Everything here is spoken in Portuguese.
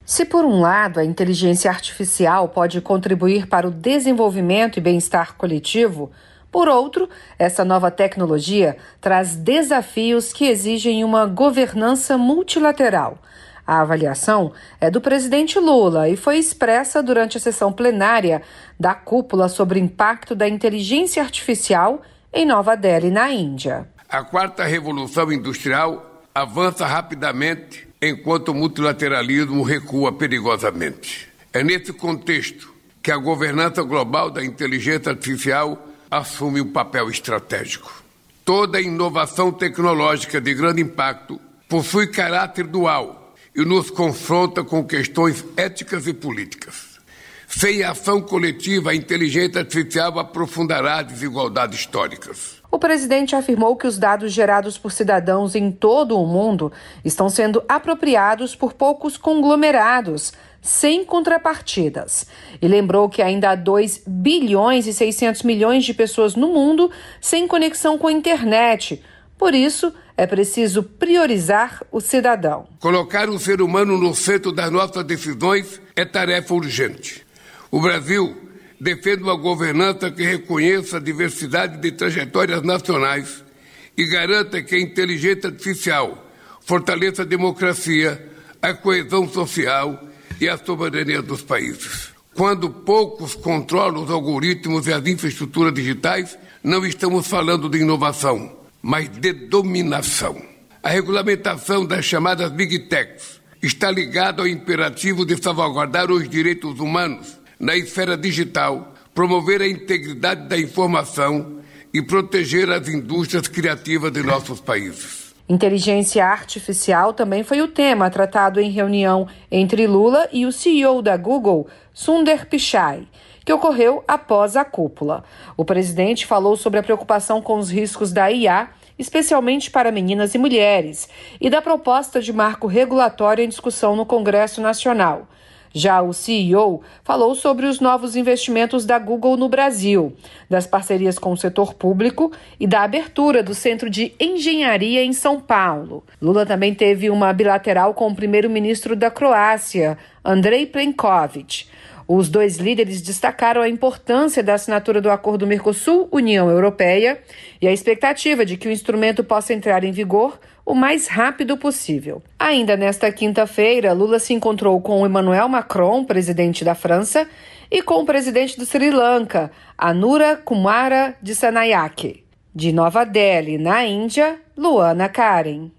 Se, por um lado, a inteligência artificial pode contribuir para o desenvolvimento e bem-estar coletivo, por outro, essa nova tecnologia traz desafios que exigem uma governança multilateral. A avaliação é do presidente Lula e foi expressa durante a sessão plenária da cúpula sobre o impacto da inteligência artificial em Nova Delhi, na Índia. A quarta revolução industrial avança rapidamente enquanto o multilateralismo recua perigosamente. É nesse contexto que a governança global da inteligência artificial assume um papel estratégico. Toda inovação tecnológica de grande impacto possui caráter dual e nos confronta com questões éticas e políticas. Sem ação coletiva, a inteligência artificial aprofundará desigualdades históricas. O presidente afirmou que os dados gerados por cidadãos em todo o mundo estão sendo apropriados por poucos conglomerados, sem contrapartidas. E lembrou que ainda há 2 bilhões e 600 milhões de pessoas no mundo sem conexão com a internet. Por isso, é preciso priorizar o cidadão. Colocar o ser humano no centro das nossas decisões é tarefa urgente. O Brasil defende uma governança que reconheça a diversidade de trajetórias nacionais e garanta que a inteligência artificial fortaleça a democracia, a coesão social e a soberania dos países. Quando poucos controlam os algoritmos e as infraestruturas digitais, não estamos falando de inovação, mas de dominação. A regulamentação das chamadas Big Techs está ligada ao imperativo de salvaguardar os direitos humanos na esfera digital, promover a integridade da informação e proteger as indústrias criativas de nossos países. Inteligência artificial também foi o tema tratado em reunião entre Lula e o CEO da Google, Sundar Pichai, que ocorreu após a cúpula. O presidente falou sobre a preocupação com os riscos da IA, especialmente para meninas e mulheres, e da proposta de marco regulatório em discussão no Congresso Nacional. Já o CEO falou sobre os novos investimentos da Google no Brasil, das parcerias com o setor público e da abertura do Centro de Engenharia em São Paulo. Lula também teve uma bilateral com o primeiro-ministro da Croácia, Andrej Plenković. Os dois líderes destacaram a importância da assinatura do Acordo Mercosul-União Europeia e a expectativa de que o instrumento possa entrar em vigor o mais rápido possível. Ainda nesta quinta-feira, Lula se encontrou com Emmanuel Macron, presidente da França, e com o presidente do Sri Lanka, Anura Kumara Dissanayake. De Nova Delhi, na Índia, Luana Karen.